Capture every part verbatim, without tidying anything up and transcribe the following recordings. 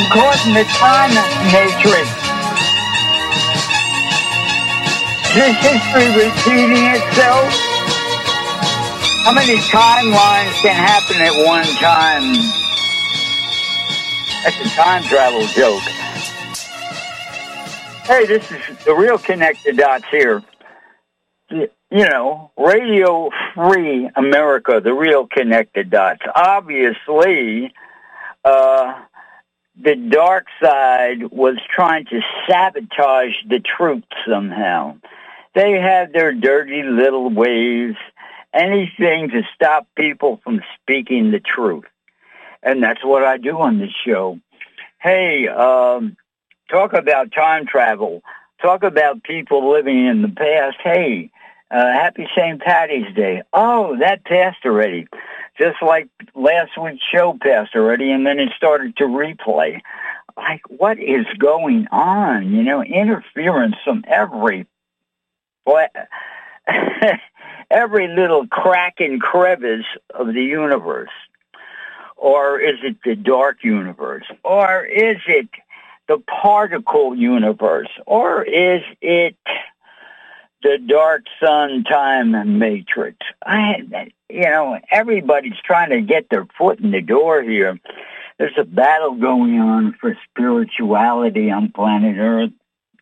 caught in the time matrix. Is history repeating itself? How many timelines can happen at one time? That's a time travel joke. Hey, this is the real Connect the Dots here. You know, Radio Free America, the real Connect the Dots. Obviously, uh, the dark side was trying to sabotage the truth somehow. They have their dirty little ways, anything to stop people from speaking the truth. And that's what I do on this show. Hey, um, talk about time travel. Talk about people living in the past. Hey, uh, happy Saint Patty's Day. Oh, that passed already. Just like last week's show passed already, and then it started to replay. Like, what is going on? You know, interference from every, every little crack and crevice of the universe. Or is it the dark universe? Or is it the particle universe? Or is it the dark sun time matrix? I, you know, everybody's trying to get their foot in the door here. There's a battle going on for spirituality on planet Earth.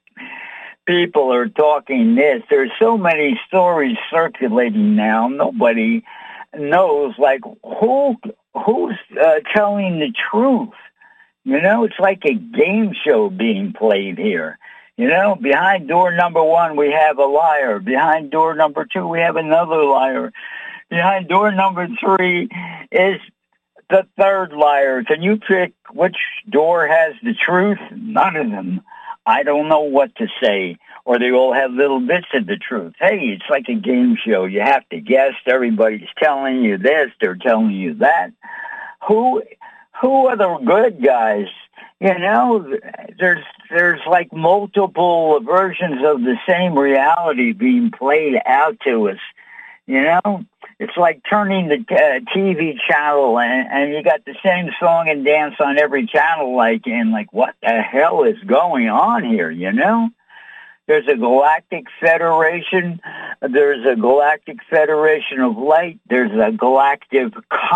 People are talking this. There's so many stories circulating now. Nobody knows, like, who who's uh, telling the truth. You know, it's like a game show being played here. You know, behind door number one, we have a liar. Behind door number two, we have another liar. Behind door number three is the third liar. Can you pick which door has the truth? None of them. I don't know what to say. Or they all have little bits of the truth. Hey, it's like a game show. You have to guess. Everybody's telling you this. They're telling you that. Who, who are the good guys? You know, there's there's like multiple versions of the same reality being played out to us. You know, it's like turning the uh, T V channel and, and you got the same song and dance on every channel. Like, and like, what the hell is going on here? You know, there's a galactic federation. There's a galactic federation of light. There's a galactic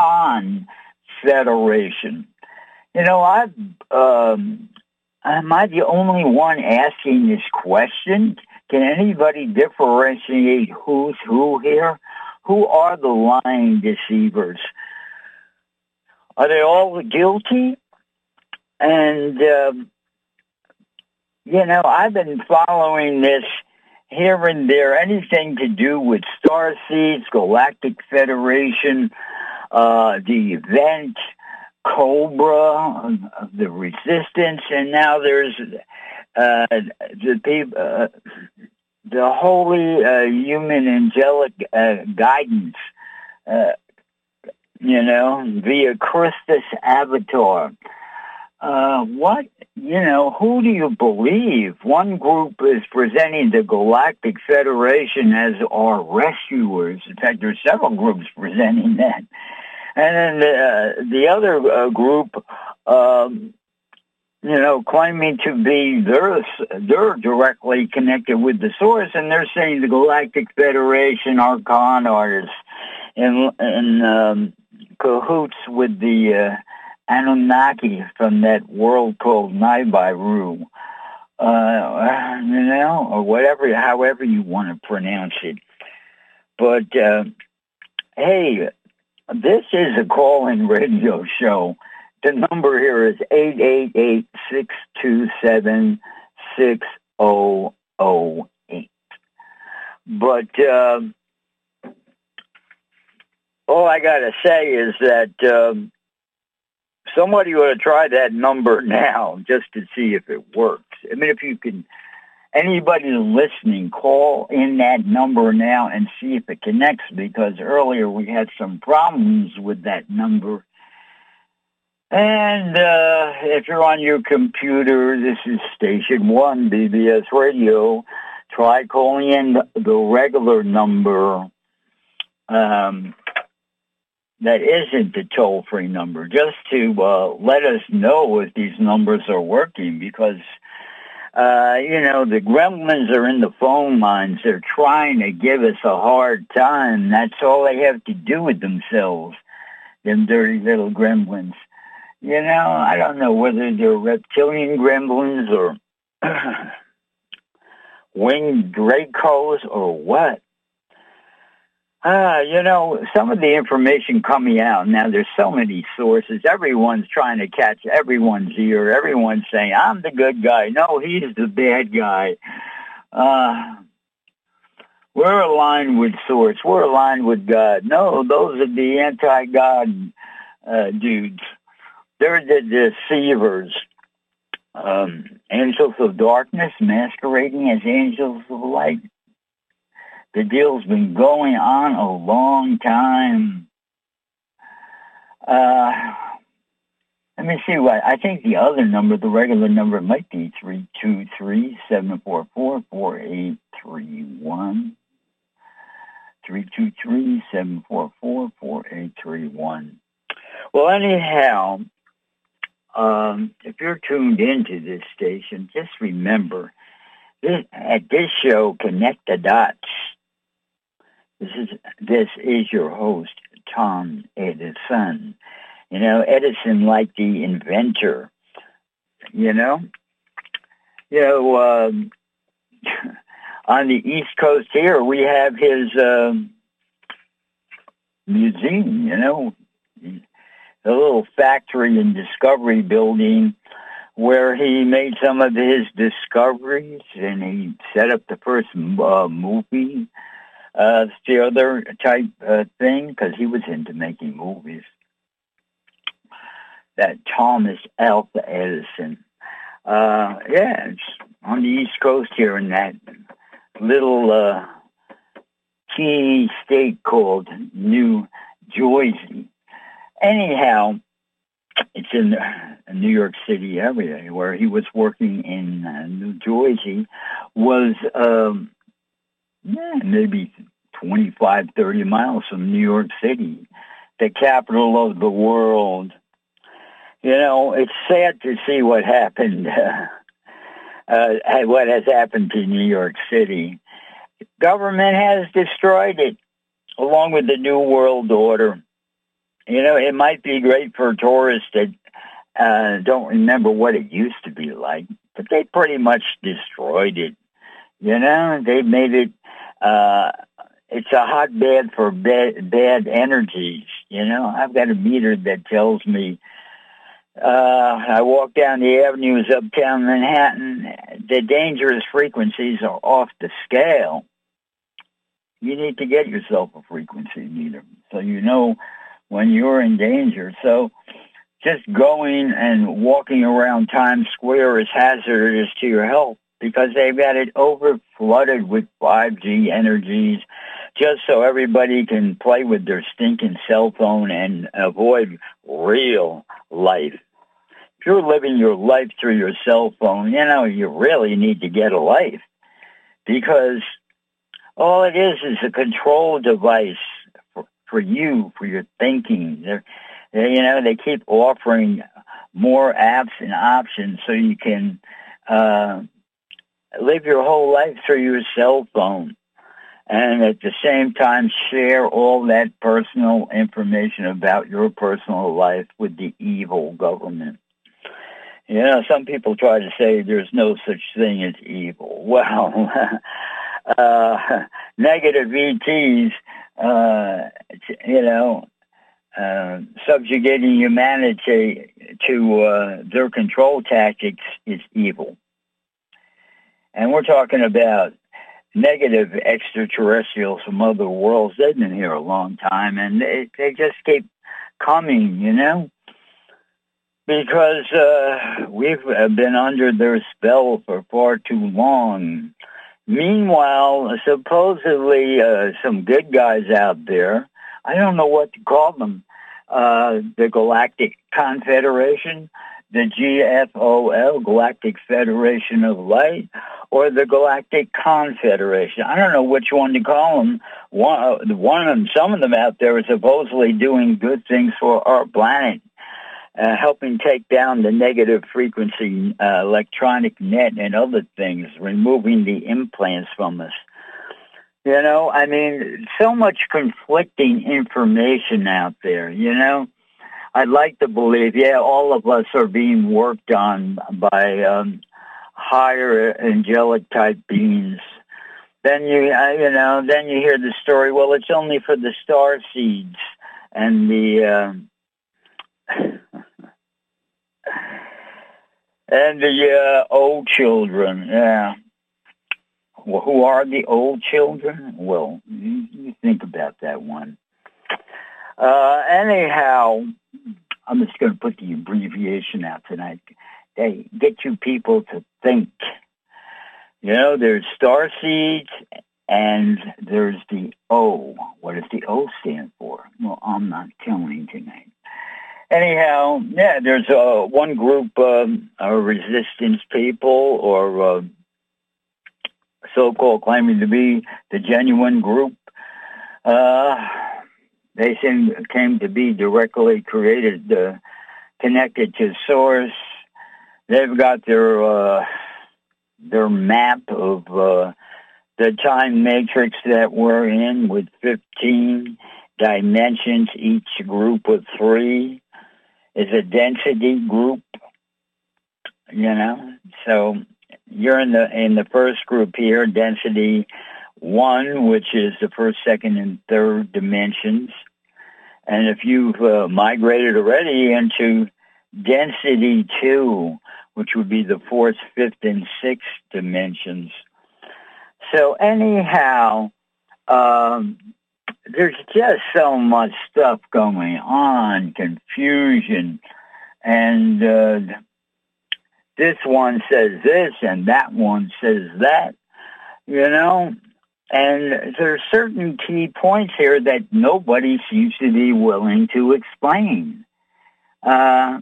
confederation. You know, I've, um, am I the only one asking this question? Can anybody differentiate who's who here? Who are the lying deceivers? Are they all guilty? And, um, you know, I've been following this here and there, anything to do with star seeds, Galactic Federation, uh, the event, Cobra, the Resistance, and now there's uh, the people, uh, the holy uh, human angelic uh, guidance, uh, you know, via Christus Avatar. Uh, what, you know, who do you believe? One group is presenting the Galactic Federation as our rescuers. In fact, there's several groups presenting that. And then the, uh, the other uh, group, um, you know, claiming to be, they're, they're directly connected with the source, and they're saying the Galactic Federation, Archon artists, in, in um, cahoots with the uh, Anunnaki from that world called Nibiru, uh, you know, or whatever, however you want to pronounce it. But, uh, hey, this is a call-in radio show. The number here is eight eight eight, six two seven, six zero zero eight. But uh, all I got to say is that um, somebody ought to try that number now just to see if it works. I mean, if you can, anybody listening, call in that number now and see if it connects, because earlier we had some problems with that number. And uh, if you're on your computer, this is Station one, B B S Radio. Try calling in the regular number. Um, that isn't the toll-free number, just to uh, let us know if these numbers are working, because, uh, you know, the gremlins are in the phone lines. They're trying to give us a hard time. That's all they have to do with themselves, them dirty little gremlins. You know, I don't know whether they're reptilian gremlins or winged Dracos or what. Uh, you know, some of the information coming out now, there's so many sources. Everyone's trying to catch everyone's ear. Everyone's saying, I'm the good guy. No, he's the bad guy. Uh, we're aligned with source. We're aligned with God. No, those are the anti-God uh, dudes. They're the deceivers. Um, angels of darkness masquerading as angels of light. The deal's been going on a long time. Uh, let me see what, I think the other number, the regular number, might be three two three, seven four four, four eight three one. three two three, seven four four, four eight three one. Well, anyhow, um, if you're tuned into this station, just remember, this, at this show, Connect the Dots. This is this is your host, Tom Edison. You know, Edison like the inventor. You know, you know, um, on the East Coast here, we have his uh, museum. You know, the little factory and discovery building where he made some of his discoveries, and he set up the first uh, movie. Uh, the other type uh, thing, because he was into making movies. That Thomas Alva Edison. Uh, yeah, it's on the East Coast here in that little uh, teeny state called New Jersey. Anyhow, it's in the New York City area where he was working in uh, New Jersey. Was um, Yeah, maybe twenty-five, thirty miles from New York City, the capital of the world. You know, it's sad to see what happened, uh, uh, what has happened to New York City. Government has destroyed it, along with the New World Order. You know, it might be great for tourists that uh, don't remember what it used to be like, but they pretty much destroyed it. You know, they made it, uh, it's a hotbed for bad, bad energies. You know, I've got a meter that tells me, uh, I walk down the avenues uptown Manhattan, the dangerous frequencies are off the scale. You need to get yourself a frequency meter so you know when you're in danger. So just going and walking around Times Square is hazardous to your health, because they've got it over flooded with five G energies, just so everybody can play with their stinking cell phone and avoid real life. If you're living your life through your cell phone, you know, you really need to get a life, because all it is is a control device for, for you, for your thinking. They're, they, you know, they keep offering more apps and options so you can uh, live your whole life through your cell phone, and at the same time share all that personal information about your personal life with the evil government. You know, some people try to say there's no such thing as evil. Well, uh, negative E Ts, uh, you know, uh, subjugating humanity to uh, their control tactics is evil. And we're talking about negative extraterrestrials from other worlds. They've been here a long time, and they, they just keep coming, you know, because uh, we've been under their spell for far too long. Meanwhile, supposedly uh, some good guys out there, I don't know what to call them, uh, the Galactic Confederation, the G F O L, Galactic Federation of Light, or the Galactic Confederation. I don't know which one to call them. One, one of them, some of them out there are supposedly doing good things for our planet, uh, helping take down the negative frequency uh, electronic net and other things, removing the implants from us. You know, I mean, so much conflicting information out there, you know. I'd like to believe, yeah, all of us are being worked on by um, higher angelic type beings. Then you, uh, you know, then you hear the story. Well, it's only for the star seeds and the uh, and the uh, old children. Yeah. Well, who are the old children? Well, you, you think about that one. Uh, anyhow, I'm just going to put the abbreviation out tonight. They get you people to think. You know, there's star seeds and there's the O. What does the O stand for? Well, I'm not telling tonight. Anyhow, yeah, there's uh, one group, um, uh, resistance people or uh, so-called claiming to be the genuine group. Uh, they seem, came to be directly created, uh, connected to Source. They've got their uh, their map of uh, the time matrix that we're in with fifteen dimensions, each group of three is a density group, you know. So you're in the in the first group here, density one, which is the first, second, and third dimensions. And if you've uh, migrated already into density two, which would be the fourth, fifth, and sixth dimensions. So anyhow, um, there's just so much stuff going on, confusion, and uh, this one says this and that one says that, you know, and there are certain key points here that nobody seems to be willing to explain. Uh,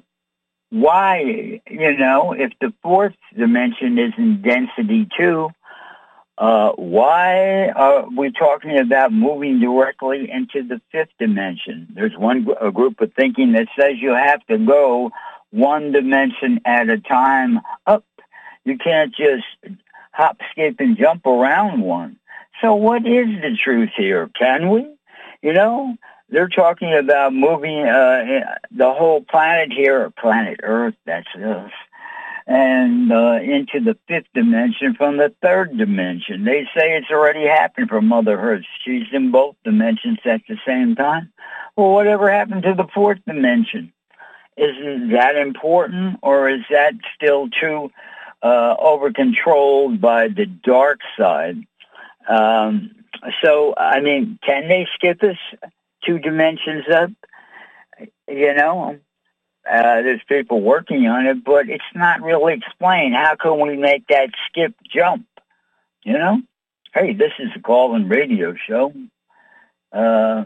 why, you know, if the fourth dimension is in density two, Uh, why are we talking about moving directly into the fifth dimension? There's one a group of thinking that says you have to go one dimension at a time up. You can't just hop, skip, and jump around one. So what is the truth here? Can we? You know, they're talking about moving uh, the whole planet here, planet Earth, that's us, and uh, into the fifth dimension from the third dimension. They say it's already happened for Mother Earth. She's in both dimensions at the same time. Well, whatever happened to the fourth dimension? Isn't that important, or is that still too uh, over-controlled by the dark side? Um, so, I mean, can they skip us two dimensions up? You know? Uh, there's people working on it, but it's not really explained. How can we make that skip jump? You know? Hey, this is a call-in radio show. Uh,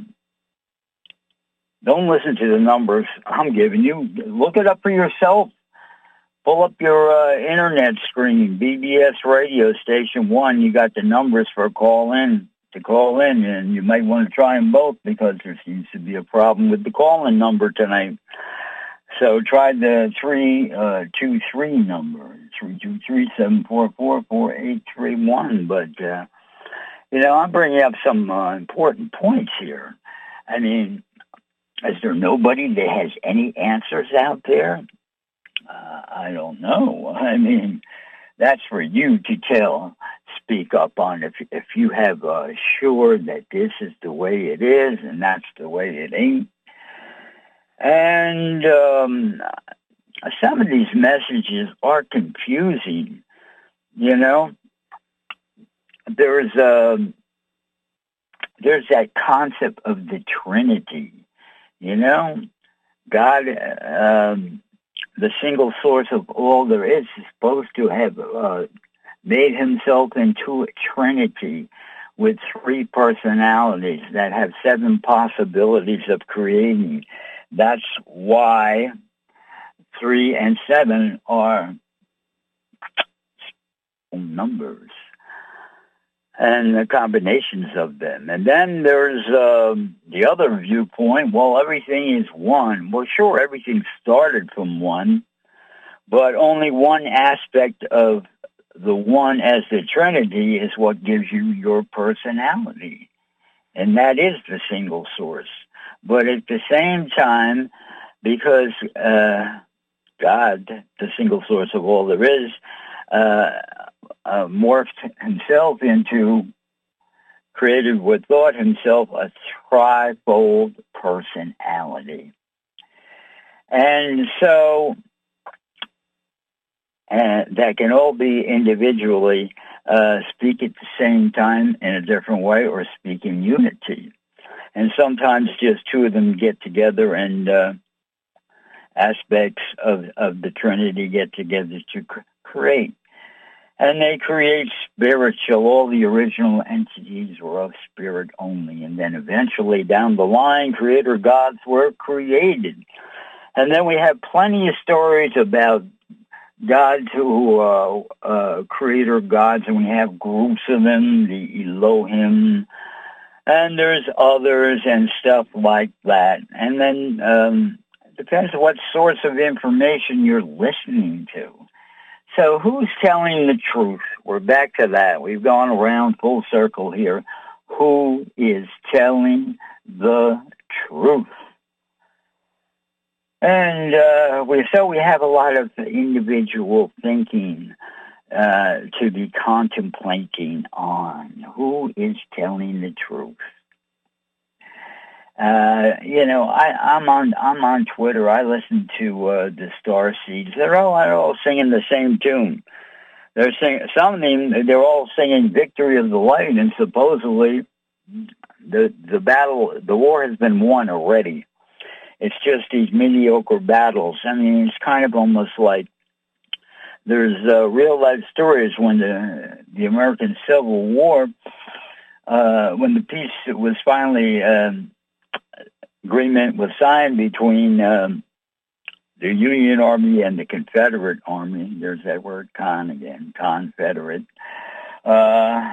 don't listen to the numbers I'm giving you. Look it up for yourself. Pull up your uh, internet screen, B B S radio station one. You got the numbers for call-in to call in, and you might want to try them both because there seems to be a problem with the call-in number tonight. So try the three uh, two three number, three two three seven four four four eight three one. But uh, you know, I'm bringing up some uh, important points here. I mean, is there nobody that has any answers out there? Uh, I don't know. I mean, that's for you to tell, speak up on. If if you have uh, sure that this is the way it is and that's the way it ain't. And um, some of these messages are confusing, you know. There's a, there's that concept of the Trinity, you know. God, um, the single source of all there is, is supposed to have uh, made himself into a Trinity with three personalities that have seven possibilities of creating. That's why three, and seven are numbers and the combinations of them. And then there's um, the other viewpoint, well, everything is one. Well, sure, everything started from one, but only one aspect of the one as the Trinity is what gives you your personality. And that is the single source. But at the same time, because uh, God, the single source of all there is, uh, uh, morphed himself into, created with thought himself, a trifold personality. And so uh, that can all be individually uh, speak at the same time in a different way or speak in unity. And sometimes just two of them get together and uh, aspects of, of the Trinity get together to cr- create. And they create spiritual. All the original entities were of spirit only. And then eventually down the line, Creator gods were created. And then we have plenty of stories about gods who are uh, uh, Creator gods, and we have groups of them, the Elohim, and there's others and stuff like that. And then um, it depends on what source of information you're listening to. So who's telling the truth? We're back to that. We've gone around full circle here. Who is telling the truth? And uh, we so we have a lot of individual thinking uh, to be contemplating on. Who is telling the truth? Uh, you know, I, I'm on I'm on Twitter. I listen to uh, the Starseeds. They're all they're all singing the same tune. They're singing some of them. They're all singing "Victory of the Light," and supposedly the the battle, the war has been won already. It's just these mediocre battles. I mean, it's kind of almost like there's uh, real life stories when the the American Civil War, uh, when the peace was finally. Um, agreement was signed between um, the Union Army and the Confederate Army. There's that word con again, Confederate. Uh,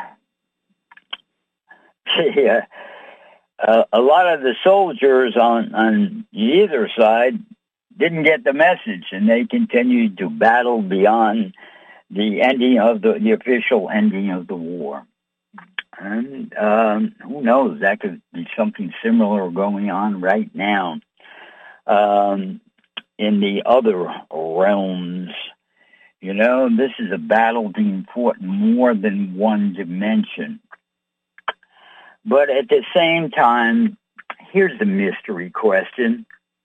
yeah, uh, a lot of the soldiers on, on either side didn't get the message, and they continued to battle beyond the ending of the, the official ending of the war. And um, who knows, that could be something similar going on right now um, in the other realms. You know, this is a battle being fought in more than one dimension. But at the same time, here's the mystery question.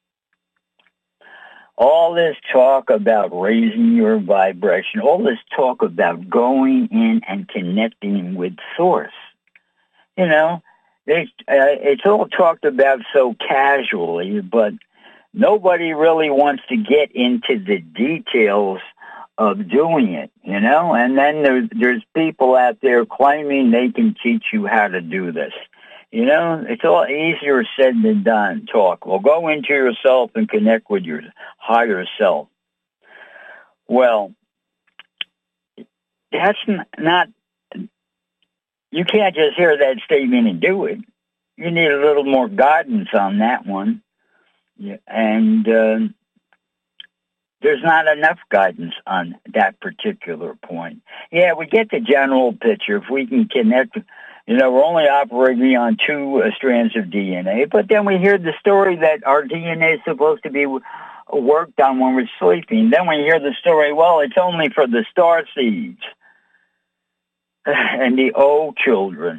All this talk about raising your vibration, all this talk about going in and connecting with Source, you know, it's, uh, it's all talked about so casually, but nobody really wants to get into the details of doing it, you know? And then there's, there's people out there claiming they can teach you how to do this. You know, it's all easier said than done, talk. Well, go into yourself and connect with your higher self. Well, that's not, you can't just hear that statement and do it. You need a little more guidance on that one. Yeah, and uh, there's not enough guidance on that particular point. Yeah, we get the general picture. If we can connect, you know, we're only operating on two uh, strands of D N A, but then we hear the story that our D N A is supposed to be worked on when we're sleeping. Then we hear the story, well, it's only for the star seeds and the O children.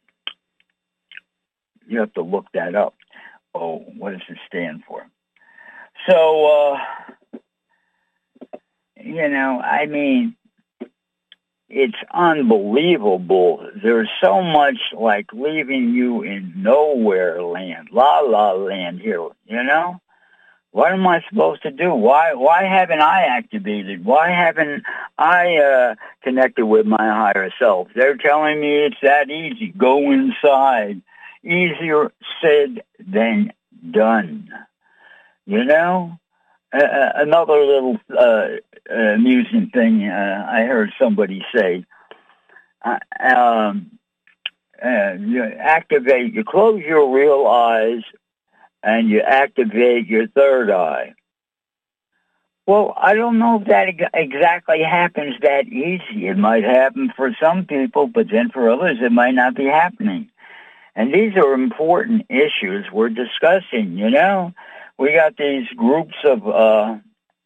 You have to look that up. Oh, what does it stand for? So, uh, you know, I mean, it's unbelievable. There's so much like leaving you in nowhere land, la la land here, you know? What am I supposed to do? Why why haven't I activated? Why haven't I uh, connected with my higher self? They're telling me it's that easy. Go inside. Easier said than done. You know? uh, another little uh, amusing thing uh, I heard somebody say. Uh, um, uh, you activate, you close your real eyes, and you activate your third eye. Well, I don't know if that ex- exactly happens that easy. It might happen for some people, but then for others it might not be happening. And these are important issues we're discussing, you know. We got these groups of uh,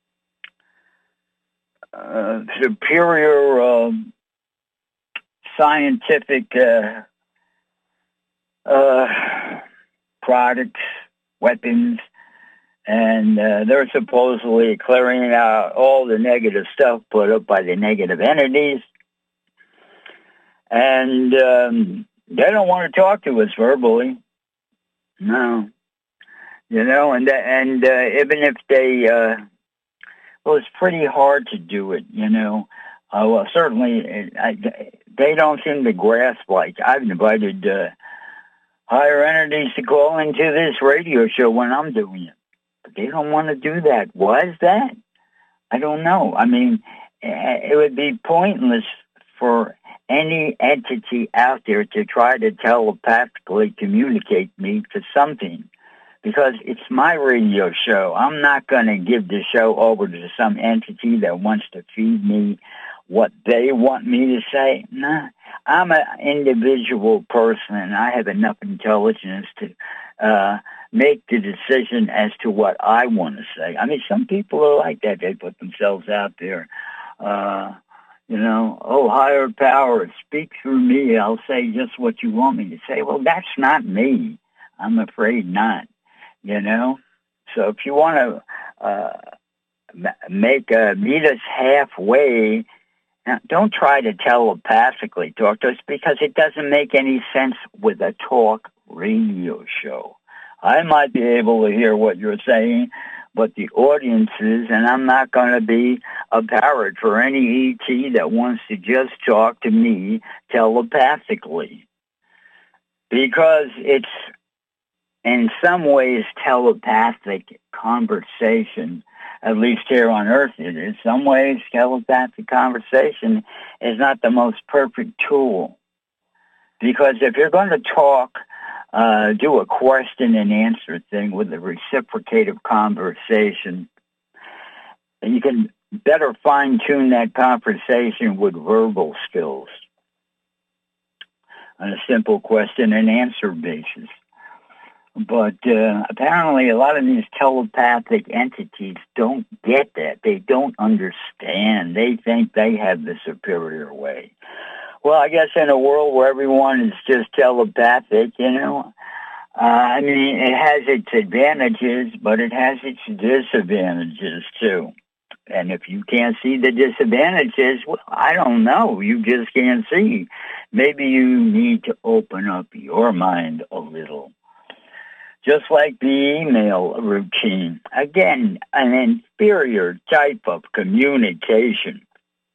uh, superior uh, scientific uh, uh, products, weapons, and uh, they're supposedly clearing out all the negative stuff put up by the negative entities. And um, they don't want to talk to us verbally. No. You know, and and uh, even if they, uh, well, it's pretty hard to do it, you know. Uh, well, certainly, I, they don't seem to grasp, like, I've invited uh, higher entities to call into this radio show when I'm doing it. But they don't want to do that. Why is that? I don't know. I mean, it would be pointless for any entity out there to try to telepathically communicate me to something, because it's my radio show. I'm not going to give the show over to some entity that wants to feed me what they want me to say. Nah, I'm an individual person, and I have enough intelligence to uh, make the decision as to what I want to say. I mean, some people are like that. They put themselves out there. Uh, you know, oh, higher power, speak through me. I'll say just what you want me to say. Well, that's not me. I'm afraid not, you know. So if you want to uh, make uh, meet us halfway, don't try to telepathically talk to us, because it doesn't make any sense with a talk radio show. I might be able to hear what you're saying, but the audiences, and I'm not going to be a parrot for any E T that wants to just talk to me telepathically, because it's in some ways telepathic conversation. At least here on Earth it is. Some ways telepathic conversation is not the most perfect tool, because if you're going to talk, uh, do a question and answer thing with a reciprocative conversation, you can better fine-tune that conversation with verbal skills on a simple question and answer basis. But uh, apparently a lot of these telepathic entities don't get that. They don't understand. They think they have the superior way. Well, I guess in a world where everyone is just telepathic, you know, uh, I mean, it has its advantages, but it has its disadvantages too. And if you can't see the disadvantages, well, I don't know. You just can't see. Maybe you need to open up your mind a little. Just like the email routine. Again, an inferior type of communication.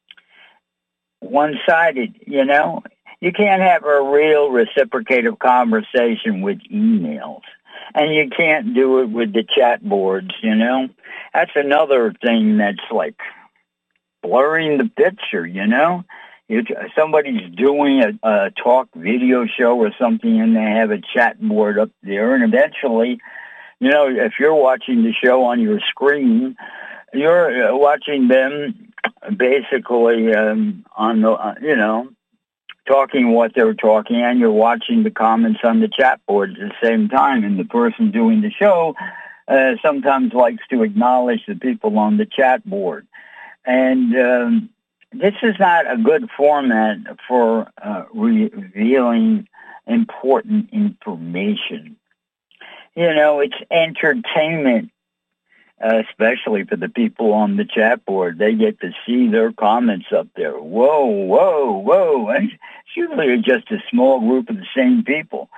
One-sided, you know. You can't have a real reciprocative conversation with emails. And you can't do it with the chat boards, you know. That's another thing that's like blurring the picture, you know. You, somebody's doing a, a talk video show or something, and they have a chat board up there, and eventually, you know, if you're watching the show on your screen, you're watching them basically um, on the, uh, you know, talking what they're talking, and you're watching the comments on the chat board at the same time, and the person doing the show uh, sometimes likes to acknowledge the people on the chat board. And um, this is not a good format for uh, revealing important information. You know, it's entertainment, uh, especially for the people on the chat board. They get to see their comments up there. Whoa, whoa, whoa. And it's usually just a small group of the same people.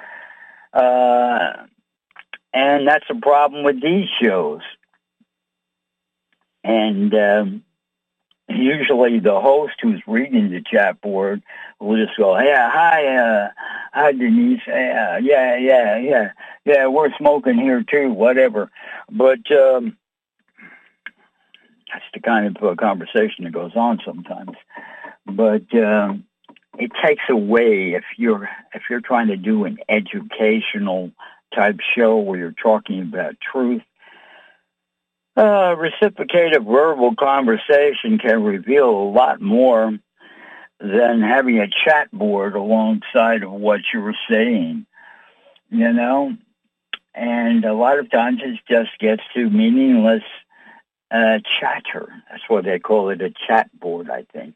Uh, and that's a problem with these shows. And um, usually the host who's reading the chat board will just go, yeah, hi, uh, hi, Denise. Yeah, yeah, yeah, yeah. Yeah, we're smoking here too, whatever. But um, That's the kind of uh, conversation that goes on sometimes. But uh, it takes away if you're if you're trying to do an educational type show where you're talking about truth. Uh, reciprocative verbal conversation can reveal a lot more than having a chat board alongside of what you were saying, you know? And a lot of times it just gets to meaningless uh, chatter. That's what they call it, a chat board, I think.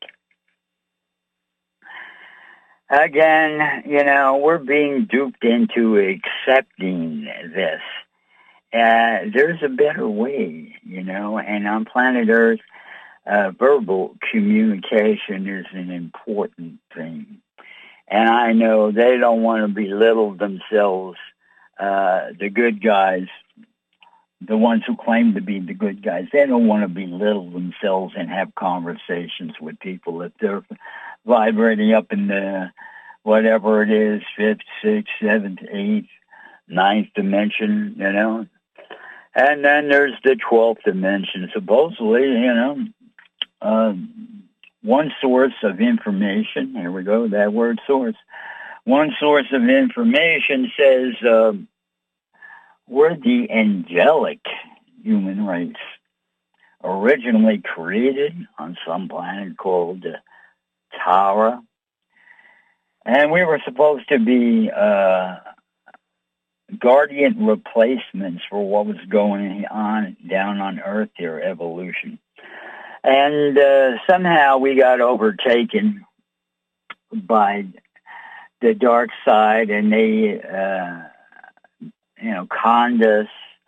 Again, you know, we're being duped into accepting this. Uh, there's a better way, you know, and on planet Earth, uh, verbal communication is an important thing. And I know they don't want to belittle themselves, uh, the good guys, the ones who claim to be the good guys. They don't want to belittle themselves and have conversations with people if they're vibrating up in the, whatever it is, fifth, sixth, seventh, eighth, ninth dimension, you know. And then there's the twelfth dimension. Supposedly, you know, uh, one source of information, here we go, that word source. One source of information says uh, we're the angelic human race, originally created on some planet called uh, Tara. And we were supposed to be uh, guardian replacements for what was going on down on Earth here, evolution. And uh, somehow we got overtaken by the dark side, and they, uh, you know, conned us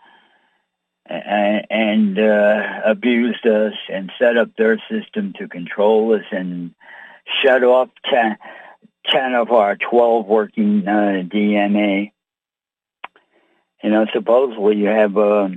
and, and uh, abused us and set up their system to control us and shut off ten, ten of our twelve working uh, D N A. You know, supposedly you have uh,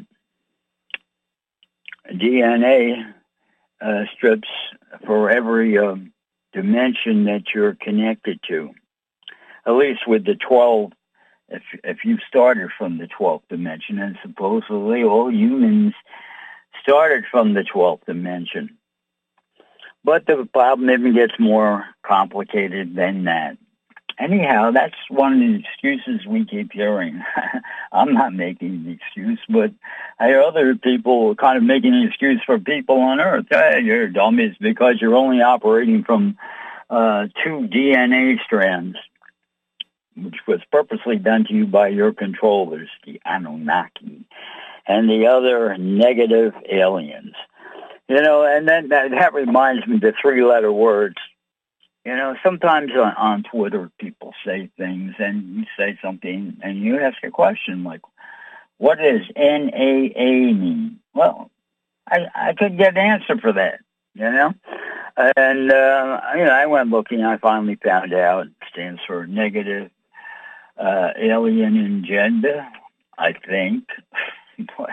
D N A uh, strips for every uh, dimension that you're connected to. At least with the twelve, if if you started from the twelfth dimension, and supposedly all humans started from the twelfth dimension. But the problem even gets more complicated than that. Anyhow, that's one of the excuses we keep hearing. I'm not making the excuse, but I hear other people kind of making an excuse for people on Earth. Hey, you're dummies because you're only operating from uh, two D N A strands, which was purposely done to you by your controllers, the Anunnaki, and the other negative aliens. You know, and then that, that reminds me of the three-letter words. You know, sometimes on, on Twitter, people say things, and you say something, and you ask a question like, what does N A A mean? Well, I, I couldn't get an answer for that, you know? And, uh, you know, I went looking, I finally found out it stands for negative uh, alien agenda, I think. But,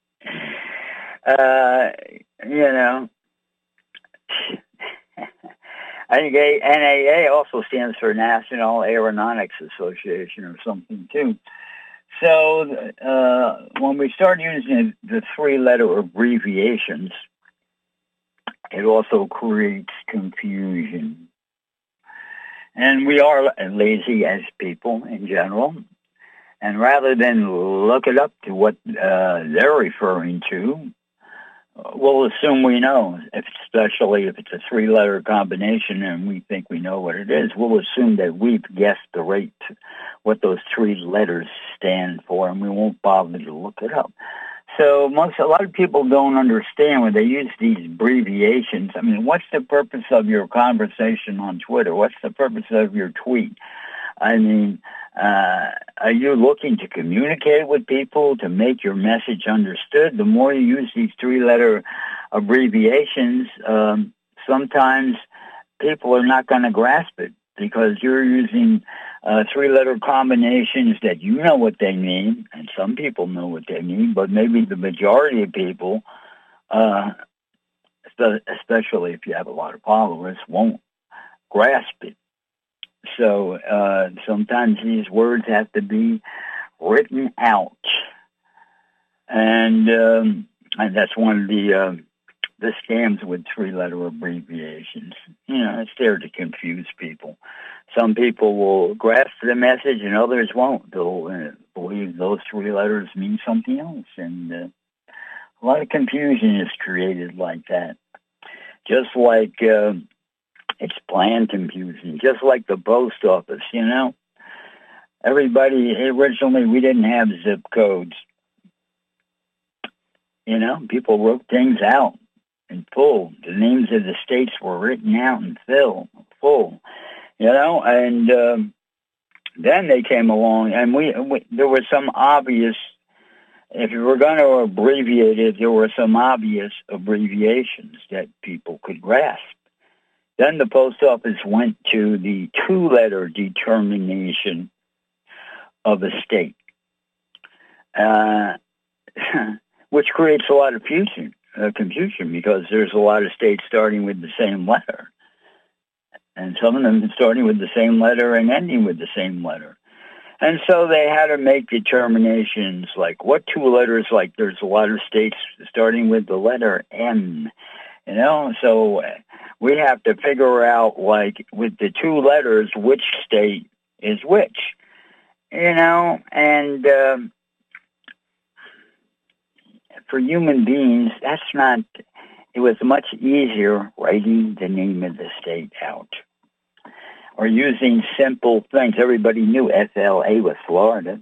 uh, you know... I think N A A also stands for National Aeronautics Association or something, too. So uh, when we start using the three-letter abbreviations, it also creates confusion. And we are lazy as people in general. And rather than look it up to what uh, they're referring to, we'll assume we know, especially if it's a three-letter combination and we think we know what it is. We'll assume that we've guessed the rate, what those three letters stand for, and we won't bother to look it up. So most, a lot of people don't understand when they use these abbreviations. I mean, what's the purpose of your conversation on Twitter? What's the purpose of your tweet? I mean, uh, are you looking to communicate with people, to make your message understood? The more you use these three-letter abbreviations, um, sometimes people are not going to grasp it because you're using uh, three-letter combinations that you know what they mean, and some people know what they mean, but maybe the majority of people, uh, especially if you have a lot of followers, won't grasp it. So uh, sometimes these words have to be written out. And, um, and that's one of the uh, the scams with three-letter abbreviations. You know, it's there to confuse people. Some people will grasp the message and others won't. They'll uh, believe those three letters mean something else. And uh, a lot of confusion is created like that. Just like uh, it's planned confusion, just like the post office, you know. Everybody, originally we didn't have zip codes. You know, people wrote things out in full. The names of the states were written out in full, full. You know, and um, then they came along, and we, we there were some obvious, if you were going to abbreviate it, there were some obvious abbreviations that people could grasp. Then the post office went to the two-letter determination of a state, uh, which creates a lot of fusion, uh, confusion because there's a lot of states starting with the same letter. And some of them starting with the same letter and ending with the same letter. And so they had to make determinations like what two letters, like there's a lot of states starting with the letter M, you know, so we have to figure out like with the two letters, which state is which, you know, and um, for human beings, that's not, it was much easier writing the name of the state out. Or using simple things. Everybody knew F L A was Florida.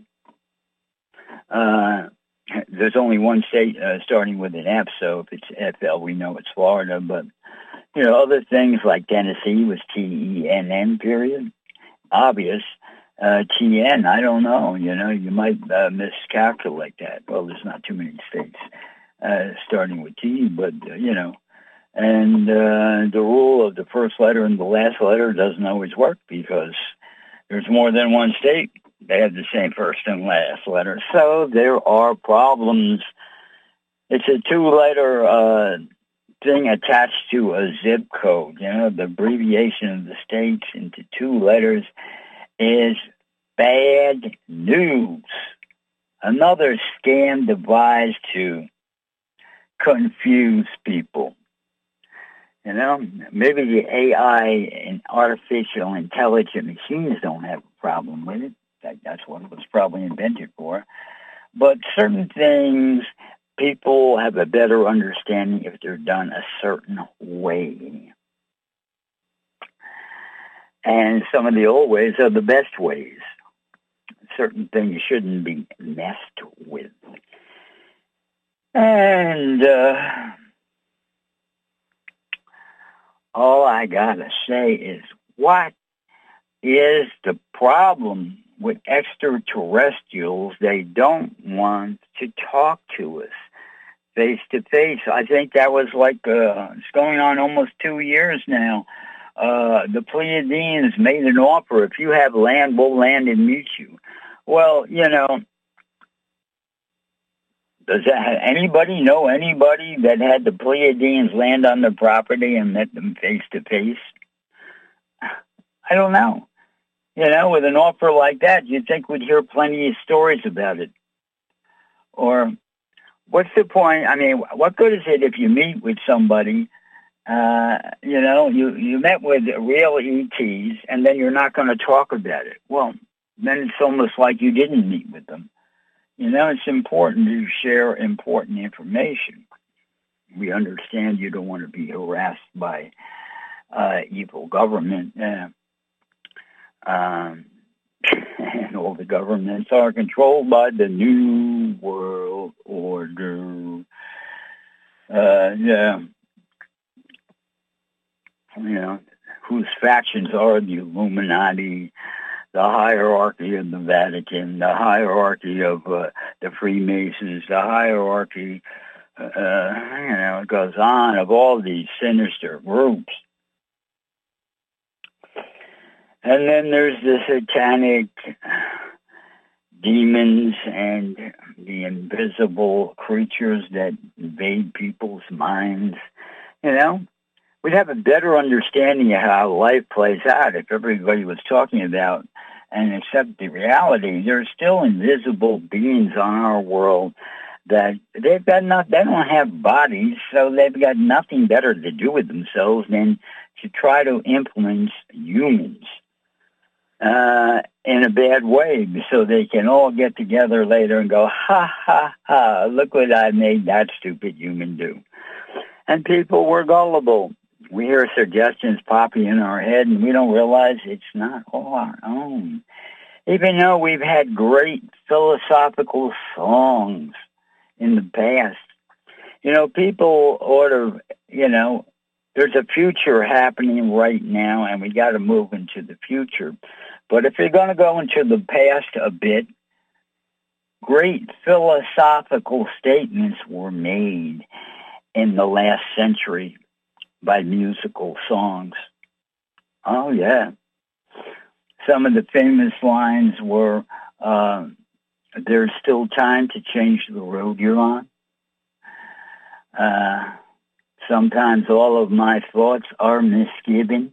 Uh, there's only one state uh, starting with an F, so if it's F L, we know it's Florida. But, you know, other things like Tennessee was T E N N, period. Obvious. Uh, T N, I don't know. You know, you might uh, miscalculate that. Well, there's not too many states uh, starting with T, but, uh, you know. And uh, the rule of the first letter and the last letter doesn't always work because there's more than one state. They have the same first and last letter. So there are problems. It's a two-letter uh, thing attached to a zip code. You know, the abbreviation of the states into two letters is bad news. Another scam devised to confuse people. You know, maybe the A I and artificial intelligent machines don't have a problem with it. That's what it was probably invented for. But certain things, people have a better understanding if they're done a certain way. And some of the old ways are the best ways. Certain things shouldn't be messed with. And uh, all I gotta say is, what is the problem with extraterrestrials? They don't want to talk to us face to face. I think that was like, uh, it's going on almost two years now. Uh, the Pleiadians made an offer. If you have land, we'll land and meet you. Well, you know, does that, anybody know anybody that had the Pleiadians land on their property and met them face to face? I don't know. You know, with an offer like that, you'd think we'd hear plenty of stories about it. Or what's the point? I mean, what good is it if you meet with somebody, uh, you know, you, you met with real E Ts and then you're not going to talk about it? Well, then it's almost like you didn't meet with them. You know, it's important to share important information. We understand you don't want to be harassed by uh, evil government. Uh, um, and all the governments are controlled by the New World Order. Uh, yeah. You know, whose factions are the Illuminati, the hierarchy of the Vatican, the hierarchy of uh, the Freemasons, the hierarchy, uh, you know, it goes on, of all these sinister groups. And then there's the satanic demons and the invisible creatures that invade people's minds. You know, we'd have a better understanding of how life plays out if everybody was talking about and accept the reality. There's still invisible beings on our world that they've got not, they don't have bodies, so they've got nothing better to do with themselves than to try to influence humans uh, in a bad way, so they can all get together later and go, ha, ha, ha, look what I made that stupid human do. And people were gullible. We hear suggestions popping in our head, and we don't realize it's not all our own. Even though we've had great philosophical songs in the past. You know, people ought to, you know, there's a future happening right now, and we got to move into the future. But if you're going to go into the past a bit, great philosophical statements were made in the last century by musical songs. Oh, yeah. Some of the famous lines were, uh, there's still time to change the road you're on. Uh, sometimes all of my thoughts are misgiven.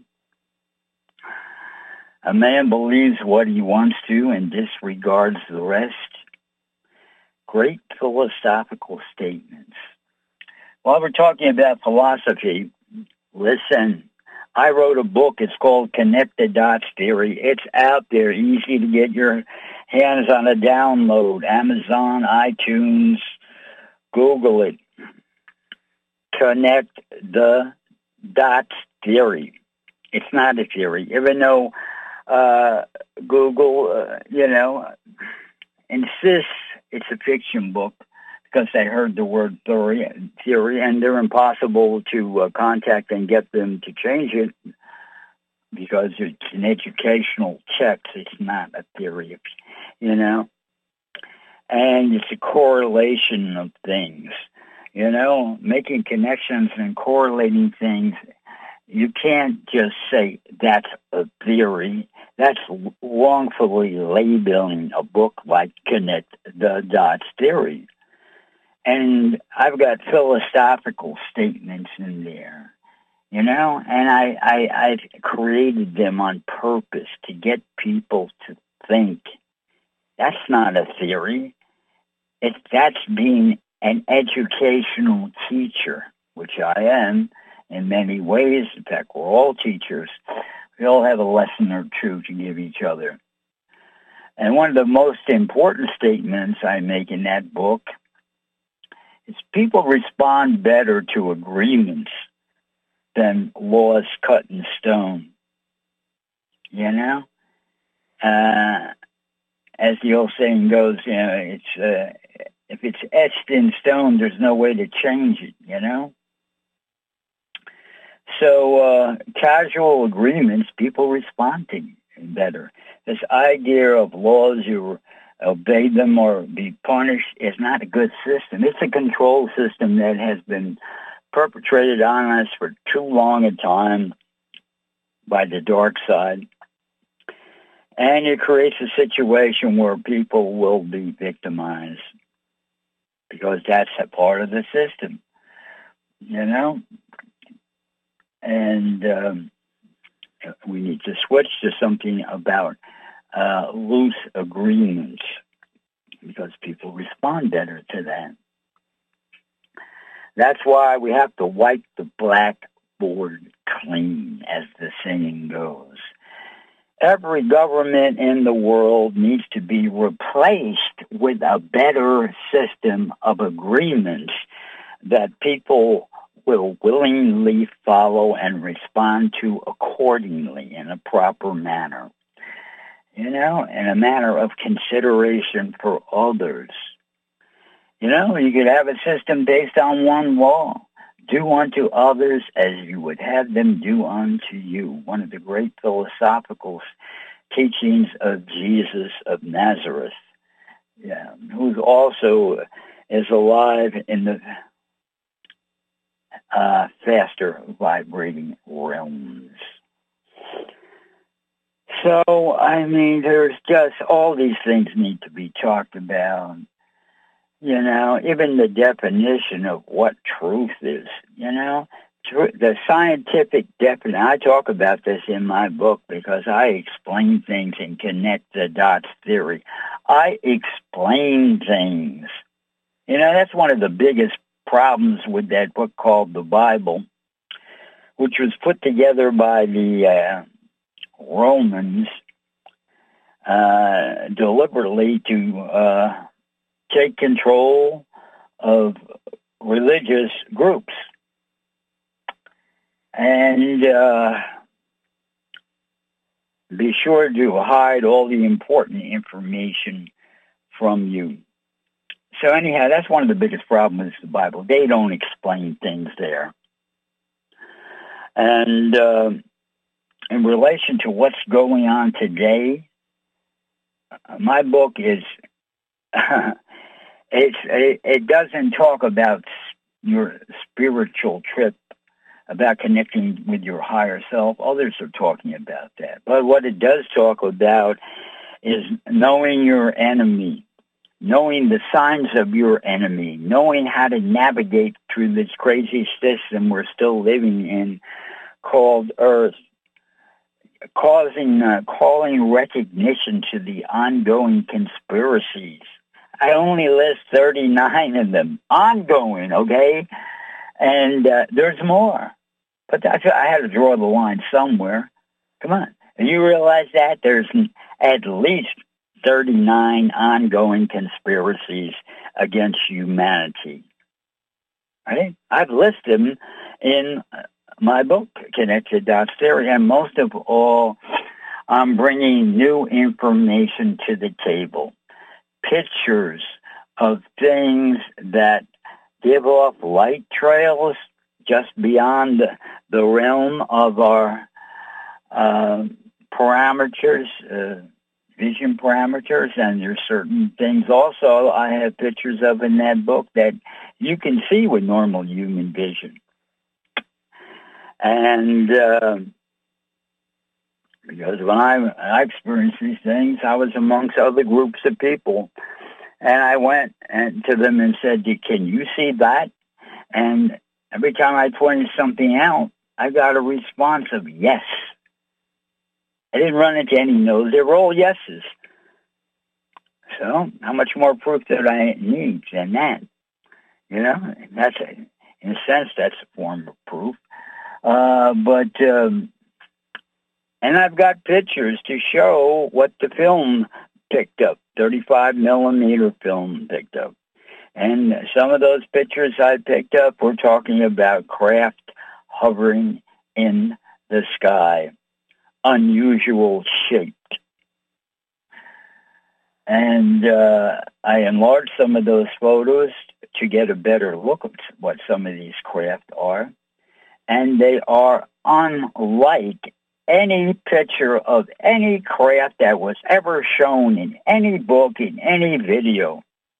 A man believes what he wants to and disregards the rest. Great philosophical statements. While we're talking about philosophy, listen, I wrote a book. It's called Connect the Dots Theory. It's out there, easy to get your hands on a download. Amazon, iTunes, Google it. Connect the Dots Theory. It's not a theory, even though uh, Google, uh, you know, insists it's a fiction book because they heard the word theory, theory and they're impossible to uh, contact and get them to change it because it's an educational text. It's not a theory, you know. And it's a correlation of things, you know, making connections and correlating things. You can't just say that's a theory. That's wrongfully labeling a book like Connect the Dots Theory. And I've got philosophical statements in there, you know, and I, I, I've created them on purpose to get people to think. That's not a theory. It, that's being an educational teacher, which I am in many ways. In fact, we're all teachers. We all have a lesson or two to give each other. And one of the most important statements I make in that book is people respond better to agreements than laws cut in stone. You know? Uh, as the old saying goes, you know, it's uh, if it's etched in stone, there's no way to change it, you know? So uh, casual agreements, people respond to better. This idea of laws, you obey them or be punished, is not a good system. It's a control system that has been perpetrated on us for too long a time by the dark side. And it creates a situation where people will be victimized because that's a part of the system, you know? And um, we need to switch to something about uh, loose agreements because people respond better to that. That's why we have to wipe the blackboard clean, as the saying goes. Every government in the world needs to be replaced with a better system of agreements that people will willingly follow and respond to accordingly in a proper manner. You know, in a manner of consideration for others. You know, you could have a system based on one law. Do unto others as you would have them do unto you. One of the great philosophical teachings of Jesus of Nazareth, yeah, who also is alive in the uh, faster vibrating realms. So, I mean, there's just all these things need to be talked about. You know, even the definition of what truth is, you know, the scientific definition. I talk about this in my book because I explain things and connect the dots theory. I explain things. You know, that's one of the biggest problems with that book called the Bible, which was put together by the uh, Romans uh, deliberately to uh, take control of religious groups. And uh, be sure to hide all the important information from you. So anyhow, that's one of the biggest problems with the Bible. They don't explain things there. And uh, in relation to what's going on today, my book is, it's, it, it doesn't talk about your spiritual trip, about connecting with your higher self. Others are talking about that. But what it does talk about is knowing your enemy, knowing the signs of your enemy, knowing how to navigate through this crazy system we're still living in called Earth, causing, uh, calling recognition to the ongoing conspiracies. I only list thirty-nine of them, ongoing, okay? And uh, there's more. But that's, I had to draw the line somewhere. Come on. You realize that? There's at least thirty-nine ongoing conspiracies against humanity. Right? I've listed them in my book, Connected Dots Theory, and most of all, I'm bringing new information to the table. Pictures of things that give off light trails just beyond the, the realm of our uh, parameters, uh, vision parameters, and there's certain things also I have pictures of in that book that you can see with normal human vision. And uh, because when I, I experienced these things, I was amongst other groups of people, and I went and to them and said, can you see that? And every time I pointed something out, I got a response of yes. I didn't run into any no's. They were all yeses. So how much more proof did I need than that? You know, that's a, in a sense, that's a form of proof. Uh, but, um, and I've got pictures to show what the film picked up, thirty-five millimeter film picked up. And some of those pictures I picked up were talking about craft hovering in the sky, unusual shaped. And uh, I enlarged some of those photos to get a better look at what some of these craft are. And they are unlike any picture of any craft that was ever shown in any book, in any video.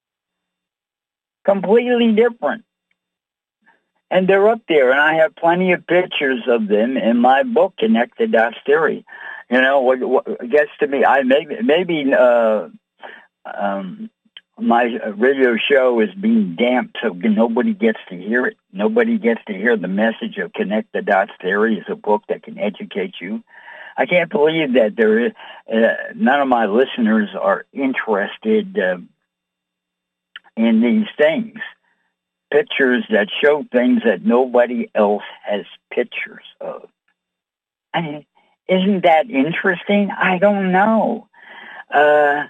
Completely different. And they're up there, and I have plenty of pictures of them in my book, Connected Dots Theory. You know, what, what gets to me, I maybe, maybe uh, um, my radio show is being damped so nobody gets to hear it. Nobody gets to hear the message of Connect the Dots Theory is a book that can educate you. I can't believe that there is, uh, none of my listeners are interested uh, in these things. Pictures that show things that nobody else has pictures of. I mean, isn't that interesting? I don't know. Uh,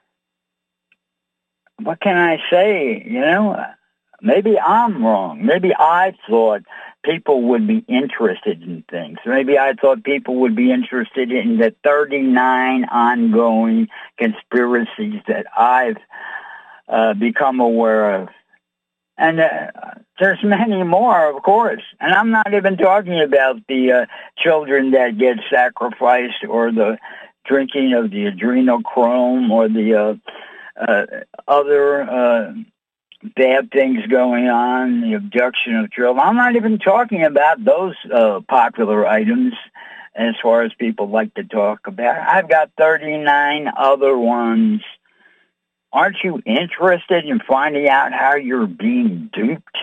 what can I say? You know, maybe I'm wrong. Maybe I thought people would be interested in things. Maybe I thought people would be interested in the thirty-nine ongoing conspiracies that I've uh, become aware of. And uh, there's many more, of course. And I'm not even talking about the uh, children that get sacrificed or the drinking of the adrenochrome or the uh, uh, other uh, bad things going on, the abduction of children. I'm not even talking about those uh, popular items as far as people like to talk about. I've got thirty-nine other ones. Aren't you interested in finding out how you're being duped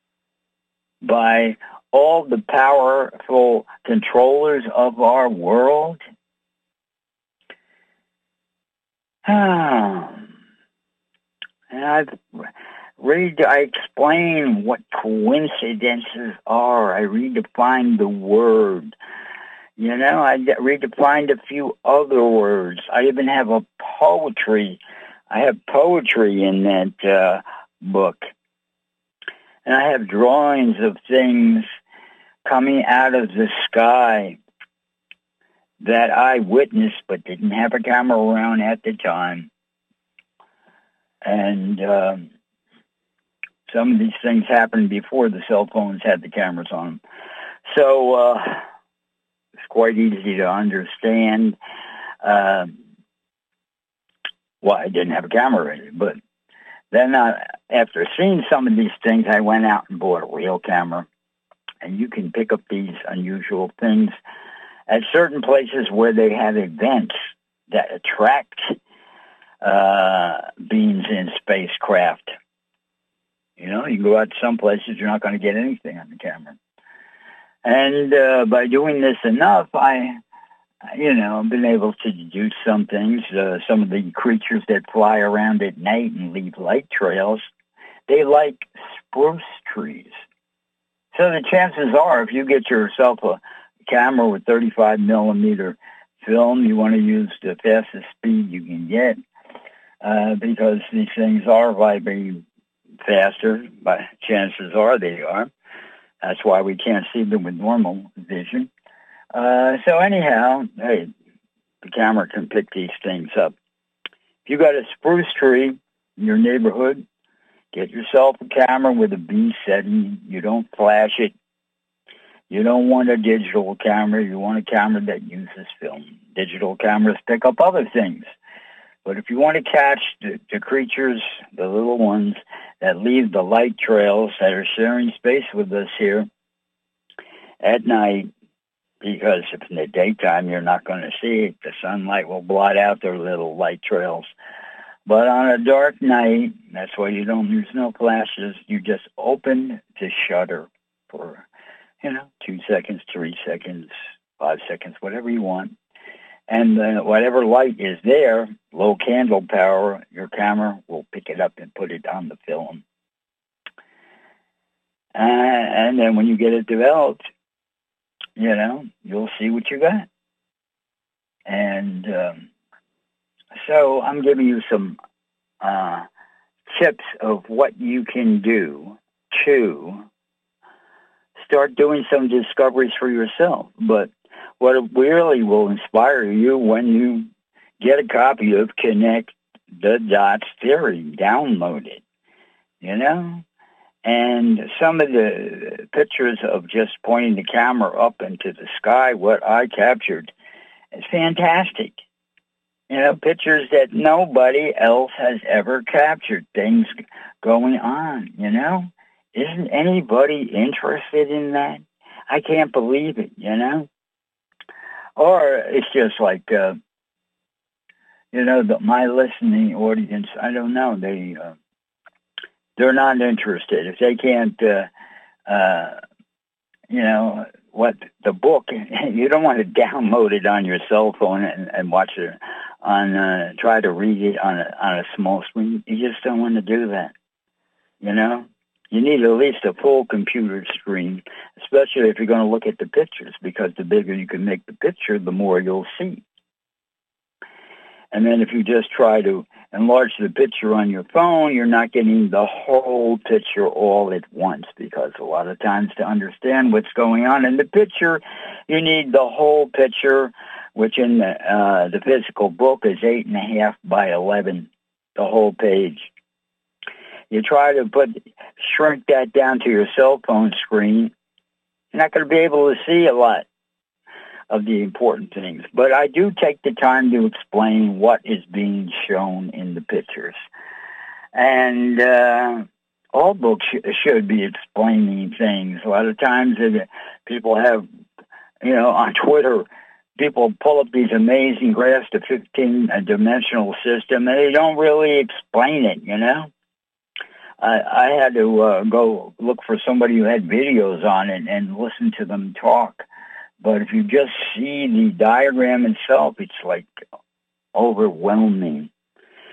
by all the powerful controllers of our world? And I've read, I explain what coincidences are. I redefine the word. You know, I redefined a few other words. I even have a poetry. I have poetry in that uh, book. And I have drawings of things coming out of the sky that I witnessed but didn't have a camera around at the time. And um, some of these things happened before the cell phones had the cameras on them. So uh, it's quite easy to understand uh, why I didn't have a camera ready. But then uh, after seeing some of these things, I went out and bought a real camera. And you can pick up these unusual things at certain places where they have events that attract uh, beings in spacecraft. You know, you can go out to some places, you're not going to get anything on the camera. And uh, by doing this enough, I, you know, I've been able to deduce some things. Uh, some of the creatures that fly around at night and leave light trails, they like spruce trees. So the chances are, if you get yourself a camera with thirty-five millimeter film, you want to use the fastest speed you can get uh, because these things are vibrating faster, but chances are they are. That's why we can't see them with normal vision. Uh, so anyhow, hey, the camera can pick these things up. If you got a spruce tree in your neighborhood, get yourself a camera with a B setting. You don't flash it. You don't want a digital camera. You want a camera that uses film. Digital cameras pick up other things. But if you want to catch the, the creatures, the little ones that leave the light trails that are sharing space with us here at night, because if in the daytime you're not going to see it, the sunlight will blot out their little light trails. But on a dark night, that's why you don't use no flashes. You just open the shutter for, you know, two seconds, three seconds, five seconds, whatever you want. And uh, whatever light is there, low candle power, your camera will pick it up and put it on the film. Uh, and then when you get it developed, you know, you'll see what you got. And um, so I'm giving you some uh, tips of what you can do to start doing some discoveries for yourself. But what really will inspire you when you get a copy of Connect the Dots Theory, download it, you know? And some of the pictures of just pointing the camera up into the sky, what I captured, is fantastic. You know, pictures that nobody else has ever captured, things going on, you know? Isn't anybody interested in that? I can't believe it, you know? Or it's just like, uh, you know, the, my listening audience, I don't know, they, uh, they're not interested. If they can't, uh, uh, you know, what the book, you don't want to download it on your cell phone and, and watch it on, uh, try to read it on a, on a small screen. You just don't want to do that, you know? You need at least a full computer screen, especially if you're going to look at the pictures, because the bigger you can make the picture, the more you'll see. And then if you just try to enlarge the picture on your phone, you're not getting the whole picture all at once, because a lot of times to understand what's going on in the picture, you need the whole picture, which in the, uh, the physical book is eight and a half by eleven, the whole page. You try to put shrink that down to your cell phone screen, you're not going to be able to see a lot of the important things. But I do take the time to explain what is being shown in the pictures. And uh, all books sh- should be explaining things. A lot of times it, people have, you know, on Twitter, people pull up these amazing graphs to fifteen-dimensional system, and they don't really explain it, you know? I, I had to uh, go look for somebody who had videos on it and listen to them talk. But if you just see the diagram itself, it's like overwhelming.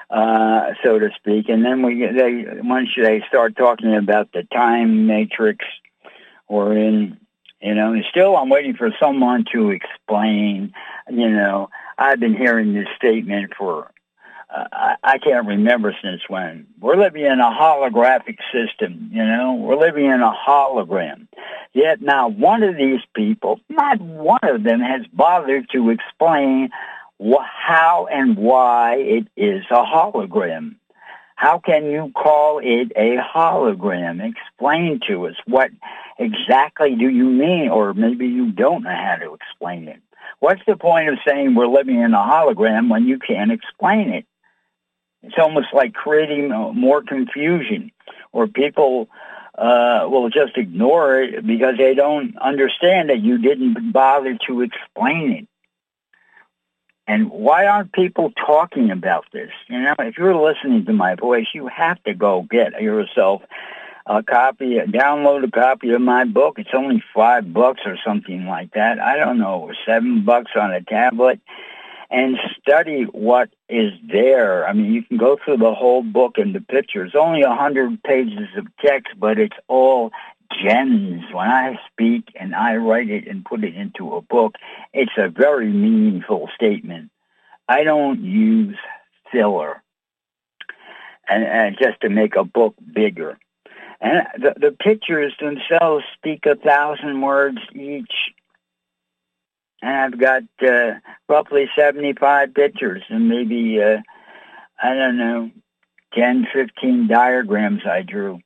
uh, so to speak. And then we they once they start talking about the time matrix or in, you know, and still I'm waiting for someone to explain, you know, I've been hearing this statement for, uh, I, I can't remember since when. We're living in a holographic system, you know, we're living in a hologram. Yet now one of these people, not one of them has bothered to explain wh- how and why it is a hologram. How can you call it a hologram? Explain to us what exactly do you mean, or maybe you don't know how to explain it. What's the point of saying we're living in a hologram when you can't explain it? It's almost like creating more confusion, or people uh, will just ignore it because they don't understand that you didn't bother to explain it. And why aren't people talking about this? You know, if you're listening to my voice, you have to go get yourself a copy, download a copy of my book. It's only five bucks or something like that. I don't know, seven bucks on a tablet. And study what is there. I mean, you can go through the whole book and the pictures. Only a hundred pages of text, but it's all gems. When I speak and I write it and put it into a book, it's a very meaningful statement. I don't use filler and, and just to make a book bigger. And the, the pictures themselves speak a thousand words each. And I've got uh, roughly seventy-five pictures and maybe, uh, I don't know, ten, fifteen diagrams I drew.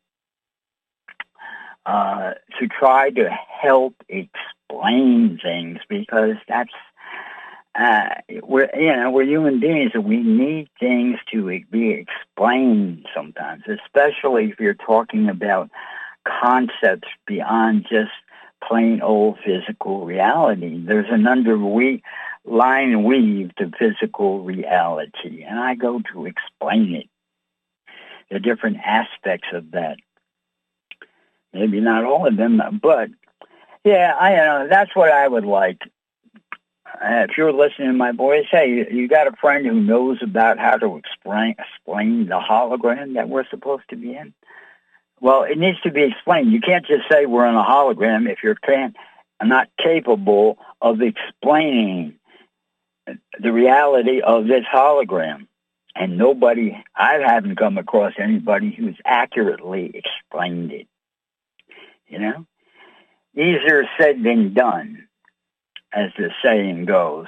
Uh, to try to help explain things, because that's uh, we're you know we're human beings and we need things to be explained sometimes, especially if you're talking about concepts beyond just plain old physical reality. There's an underlying weave to physical reality, and I go to explain it, the different aspects of that. Maybe not all of them, but yeah, I you know that's what I would like. Uh, if you're listening to my voice, hey, you, you got a friend who knows about how to explain explain the hologram that we're supposed to be in? Well, it needs to be explained. You can't just say we're in a hologram if you're can't, not capable of explaining the reality of this hologram. And nobody, I haven't come across anybody who's accurately explained it. You know, easier said than done, as the saying goes.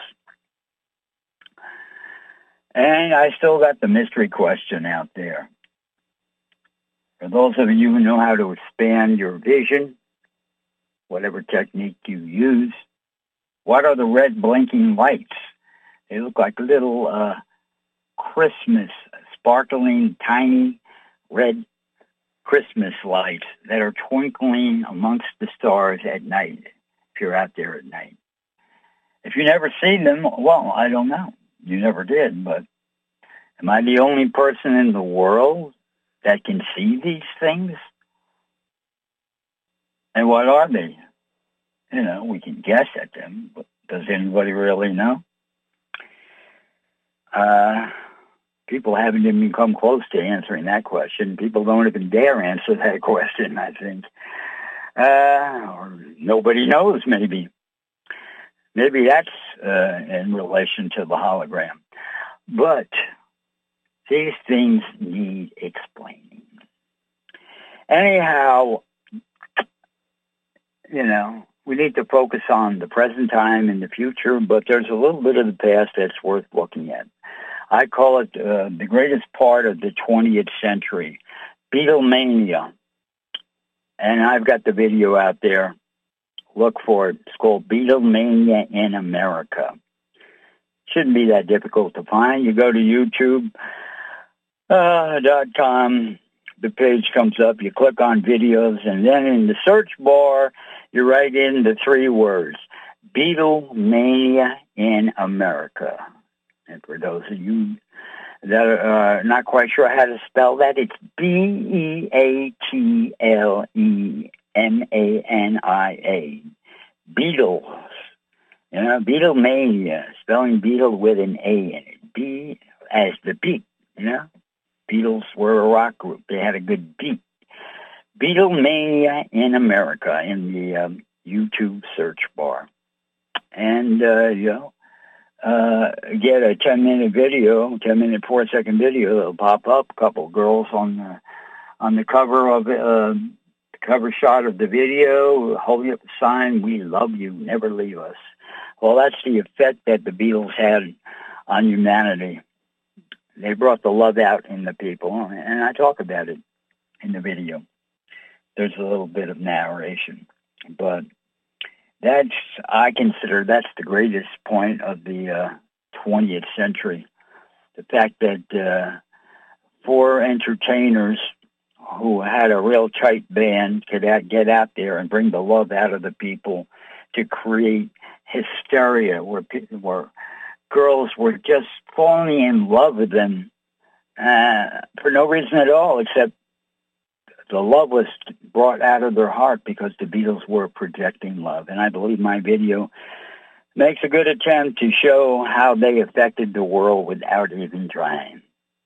And I still got the mystery question out there. For those of you who know how to expand your vision, whatever technique you use, what are the red blinking lights? They look like little uh, Christmas, sparkling, tiny red Christmas lights that are twinkling amongst the stars at night, if you're out there at night. If you never seen them, well, I don't know. You never did, but am I the only person in the world that can see these things? And what are they? You know, we can guess at them, but does anybody really know? Uh... People haven't even come close to answering that question. People don't even dare answer that question, I think. Uh, or nobody knows, maybe. Maybe that's uh, in relation to the hologram. But these things need explaining. Anyhow, you know, we need to focus on the present time and the future, but there's a little bit of the past that's worth looking at. I call it uh, the greatest part of the twentieth century, Beatlemania. And I've got the video out there. Look for it. It's called Beatlemania in America. Shouldn't be that difficult to find. You go to YouTube uh, dot com, the page comes up, you click on videos, and then in the search bar, you write in the three words, Beatlemania in America. And for those of you that are uh, not quite sure how to spell that, it's B E A T L E M A N I A. Beatles. You know, Beatlemania, spelling Beatle with an A in it. B as the beat, You know, Beatles were a rock group. They had a good beat. Beatlemania in America in the um, YouTube search bar. And, uh, you know, uh, get a ten-minute video, ten-minute, four-second video that'll pop up. A couple girls on the, on the cover of it, uh, the cover shot of the video, holding up a sign, "We love you, never leave us." Well, that's the effect that the Beatles had on humanity. They brought the love out in the people, and I talk about it in the video. There's a little bit of narration, but that's, I consider that's the greatest point of the uh, twentieth century. The fact that uh, four entertainers who had a real tight band could out, get out there and bring the love out of the people to create hysteria where people were, girls were just falling in love with them uh, for no reason at all, except the love was brought out of their heart because the Beatles were projecting love. And I believe my video makes a good attempt to show how they affected the world without even trying.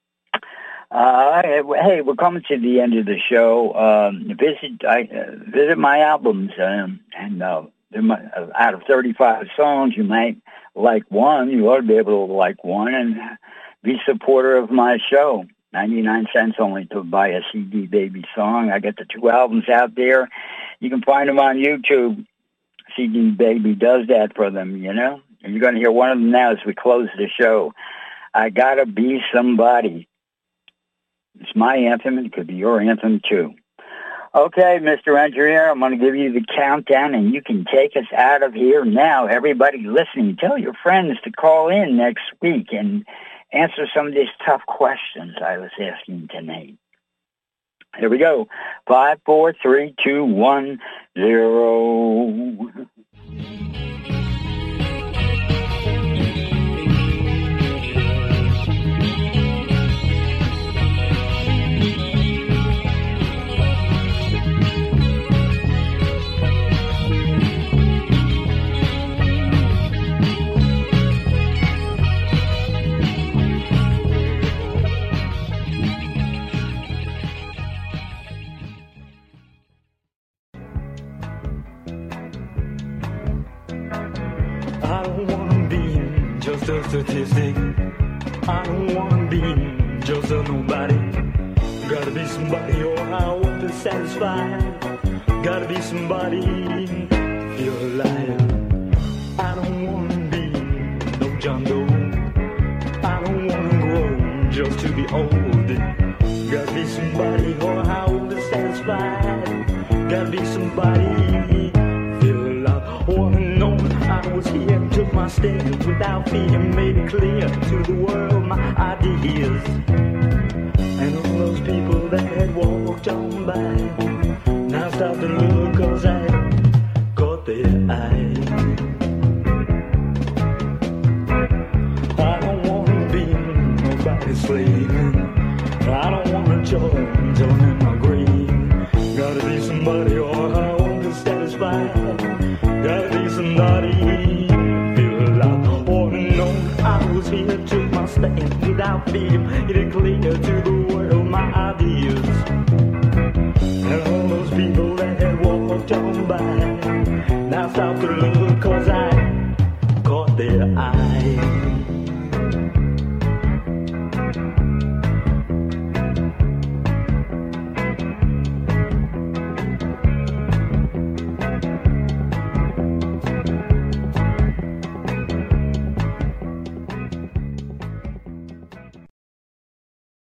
Uh, hey, we're coming to the end of the show. Um, visit I, uh, visit my albums, um, and uh, might, uh, out of thirty-five songs, you might like one. You ought to be able to like one and be supporter of my show. ninety-nine cents only to buy a C D Baby song. I got the two albums out there. You can find them on YouTube. C D Baby does that for them, you know. And you're going to hear one of them now as we close the show. I Gotta Be Somebody. It's my anthem. It could be your anthem, too. Okay, Mister Engineer, I'm going to give you the countdown, and you can take us out of here now. Everybody listening, tell your friends to call in next week and answer some of these tough questions I was asking tonight. Here we go. Five, four, three, two, one, zero. I don't wanna be just a statistic. I don't wanna be just a nobody. Gotta be somebody or I won't be satisfied. Gotta be somebody, feel alive. I don't wanna be no John Doe. I don't wanna grow just to be old. Gotta be somebody or I won't be satisfied. Gotta be somebody, feel alive. Wanna know I was here, took my stand without fear, made it clear to the world my ideas. And all those people that had walked on by now stop to look, cause I caught their eye. I don't wanna be nobody's slave. I don't wanna join, join in my grave. Gotta be somebody or I won't be satisfied. Gotta be somebody, feel alive. Or to know I was here, took my stand without fear, made it clear to the world my ideas. And all those people that had walked on by now stop to look, cause I caught their eye.